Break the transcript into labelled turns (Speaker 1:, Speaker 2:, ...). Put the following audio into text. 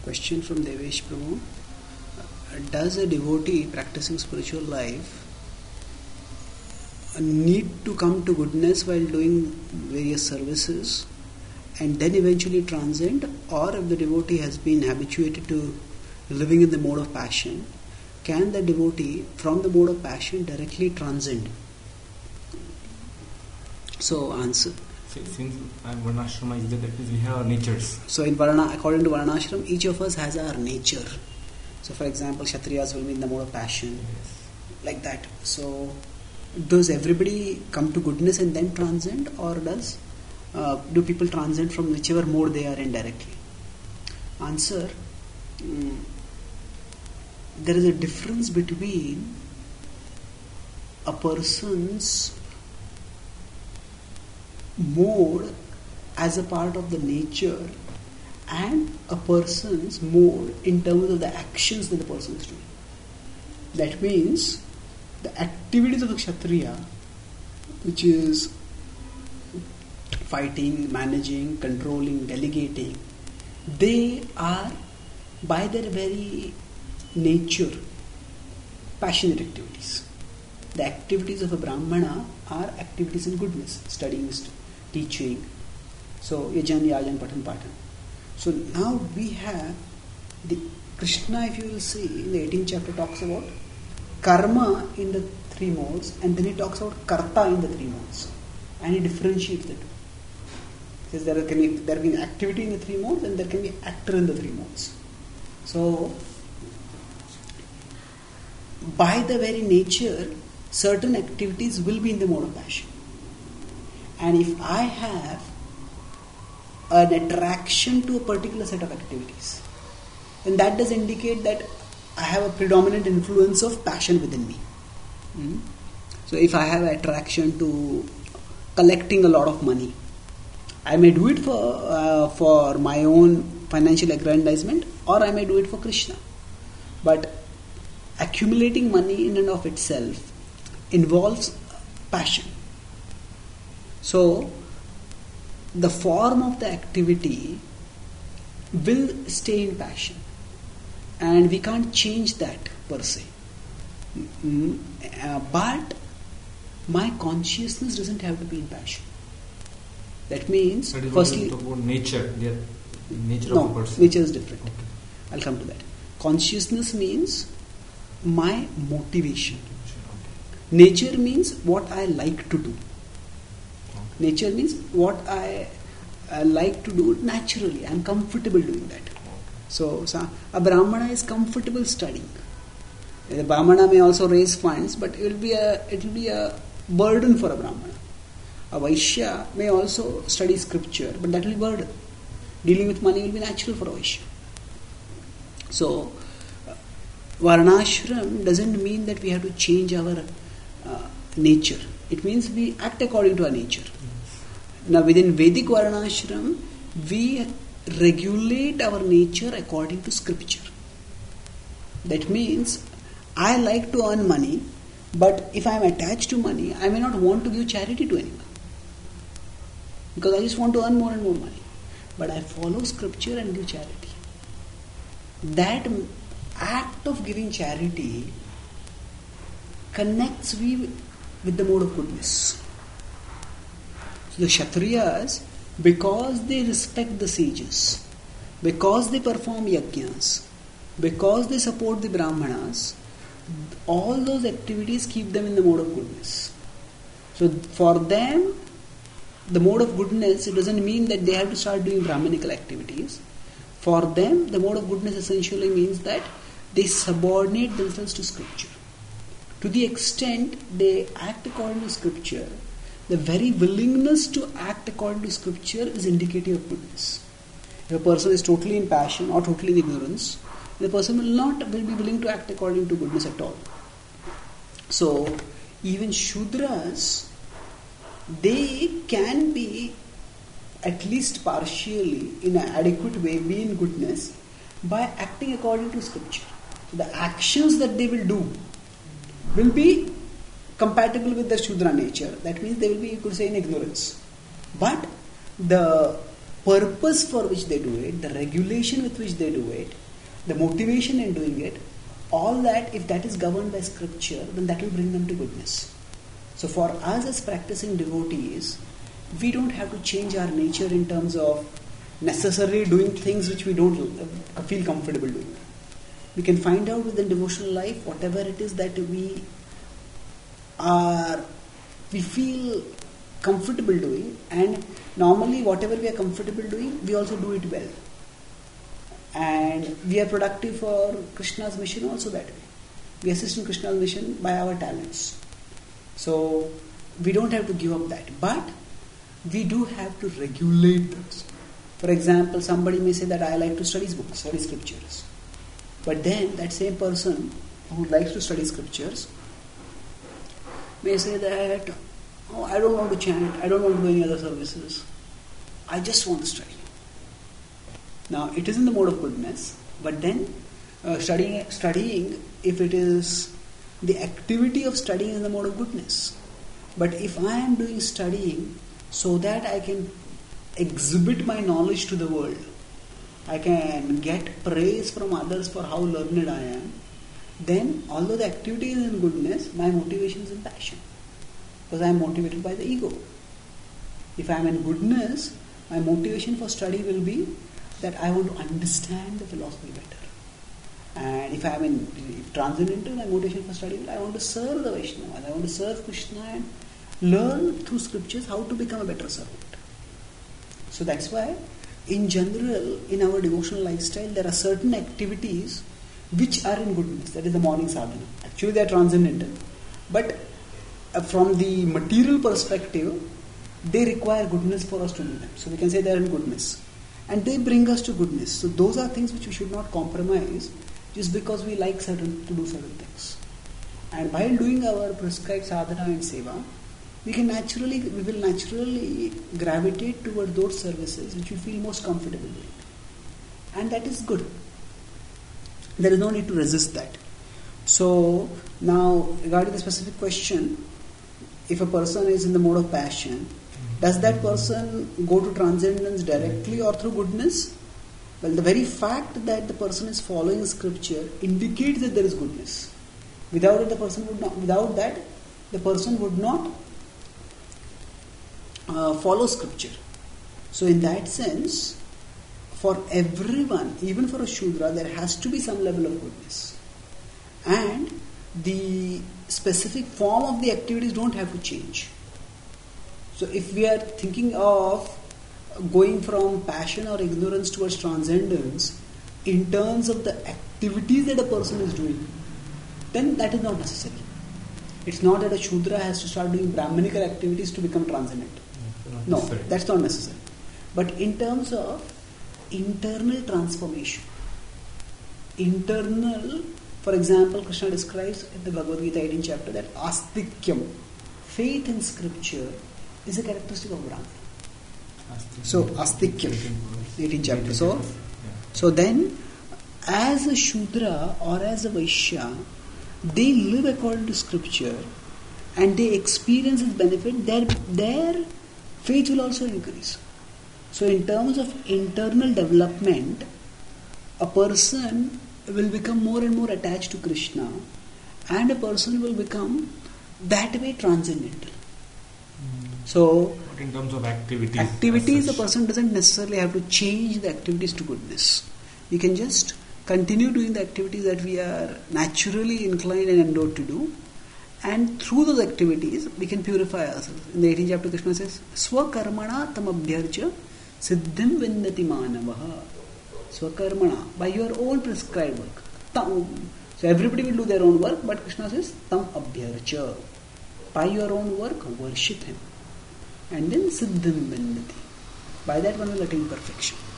Speaker 1: Question from Devesh Prabhu. Does a devotee practicing spiritual life need to come to goodness while doing various services and then eventually transcend, or if the devotee has been habituated to living in the mode of passion, can the devotee from the mode of passion directly transcend? So answer.
Speaker 2: Since Varnashrama is there, that means we have our natures.
Speaker 1: So in Varna, according to Varnashram, each of us has our nature. So for example, Kshatriyas will be in the mode of passion.
Speaker 2: Yes.
Speaker 1: Like that. So does everybody come to goodness and then transcend, or do people transcend from whichever mode they are in directly? Answer. There is a difference between a person's mode as a part of the nature and a person's mode in terms of the actions that the person is doing. That means the activities of the Kshatriya, which is fighting, managing, controlling, delegating, they are by their very nature passionate activities. The activities of a Brahmana are activities in goodness, studying, teaching. So, yajan, yajan, patan, patan. So now we have the Krishna, if you will see, in the 18th chapter talks about karma in the three modes, and then he talks about karta in the three modes, and he differentiates the two. He says there can be activity in the three modes, and there can be actor in the three modes. So by the very nature, certain activities will be in the mode of passion. And if I have an attraction to a particular set of activities, then that does indicate that I have a predominant influence of passion within me. So if I have attraction to collecting a lot of money, I may do it for my own financial aggrandizement, or I may do it for Krishna. But accumulating money in and of itself involves passion. So the form of the activity will stay in passion, and we can't change that per se. But my consciousness doesn't have to be in passion. That means,
Speaker 2: that is
Speaker 1: firstly,
Speaker 2: what about nature. Nature
Speaker 1: no,
Speaker 2: of a person.
Speaker 1: nature is different.
Speaker 2: Okay.
Speaker 1: I'll come to that. Consciousness means my motivation.
Speaker 2: Okay.
Speaker 1: Nature means what I like to do.
Speaker 2: Okay.
Speaker 1: Nature means what I like to do naturally. I am comfortable doing that.
Speaker 2: Okay.
Speaker 1: So a Brahmana is comfortable studying. The Brahmana may also raise funds, but it will be a burden for a Brahmana. A Vaishya may also study scripture, but that will be burden. Dealing with money will be natural for a Vaishya. So Varnashram doesn't mean that we have to change our nature. It means we act according to our nature. Now within Vedic Varnashram, we regulate our nature according to scripture. That means I like to earn money, but if I am attached to money, I may not want to give charity to anyone, because I just want to earn more and more money. But I follow scripture and give charity. That act of giving charity connects me with the mode of goodness. So the Kshatriyas, because they respect the sages, because they perform yajnas, because they support the Brahmanas, all those activities keep them in the mode of goodness. So for them, the mode of goodness, it doesn't mean that they have to start doing Brahmanical activities. For them, the mode of goodness essentially means that they subordinate themselves to scripture. To the extent they act according to scripture, the very willingness to act according to scripture is indicative of goodness. If a person is totally in passion or totally in ignorance, the person will be willing to act according to goodness at all. So even Shudras, they can be at least partially in an adequate way be in goodness by acting according to scripture. So the actions that they will do will be compatible with their Shudra nature. That means they will be, you could say, in ignorance. But the purpose for which they do it, the regulation with which they do it, the motivation in doing it, all that, if that is governed by scripture, then that will bring them to goodness. So for us as practicing devotees, we don't have to change our nature in terms of necessarily doing things which we don't feel comfortable doing. We can find out within devotional life whatever it is that we feel comfortable doing, and normally whatever we are comfortable doing, we also do it well. And we are productive for Krishna's mission also that way. We assist in Krishna's mission by our talents. So we don't have to give up that. But we do have to regulate those. For example, somebody may say that I like to study books, study scriptures. But then that same person who likes to study scriptures may say that, oh, I don't want to chant, I don't want to do any other services. I just want to study. Now, it is in the mode of goodness, but then studying, if it is the activity of studying in the mode of goodness. But if I am doing studying so that I can exhibit my knowledge to the world, I can get praise from others for how learned I am, then although the activity is in goodness, my motivation is in passion. Because I am motivated by the ego. If I am in goodness, my motivation for study will be that I want to understand the philosophy better. And if I am in transcendental, my motivation for study will I want to serve the Vaishnavas, I want to serve Krishna and learn through scriptures how to become a better servant. So that's why, in general, in our devotional lifestyle, there are certain activities which are in goodness. That is the morning sadhana. Actually, they are transcendental. But from the material perspective, they require goodness for us to do them. So we can say they are in goodness. And they bring us to goodness. So those are things which we should not compromise just because we like to do certain things. And while doing our prescribed sadhana and seva, we will naturally gravitate toward those services which we feel most comfortable doing. And that is good. There is no need to resist that. So now, regarding the specific question, if a person is in the mode of passion, does that person go to transcendence directly or through goodness? Well, the very fact that the person is following scripture indicates that there is goodness. Without that, the person would not follow scripture. So in that sense, for everyone, even for a Shudra, there has to be some level of goodness. And the specific form of the activities don't have to change. So if we are thinking of going from passion or ignorance towards transcendence in terms of the activities that a person is doing, then that is not necessary. It's not that a Shudra has to start doing Brahmanical activities to become transcendent. No, that's not necessary. But in terms of internal transformation, for example, Krishna describes in the Bhagavad Gita 18th chapter that astikyam, faith in scripture, is a characteristic of Brahmana. So, astikyam, 18th chapter. So then, as a Shudra or as a Vaishya, they live according to scripture and they experience its benefit, their faith will also increase. So in terms of internal development, a person will become more and more attached to Krishna, and a person will become that way transcendental. So
Speaker 2: but in terms of activities,
Speaker 1: a person doesn't necessarily have to change the activities to goodness. We can just continue doing the activities that we are naturally inclined and endowed to do, and through those activities we can purify ourselves. In the 18th chapter, Krishna says, Swakarmana tamabhyarcha siddhim vindati manavaha. Swakarmana, by your own prescribed work. So everybody will do their own work, but Krishna says, tam abhyarcha. By your own work, worship him. And then siddhim vindati. By that one will attain perfection.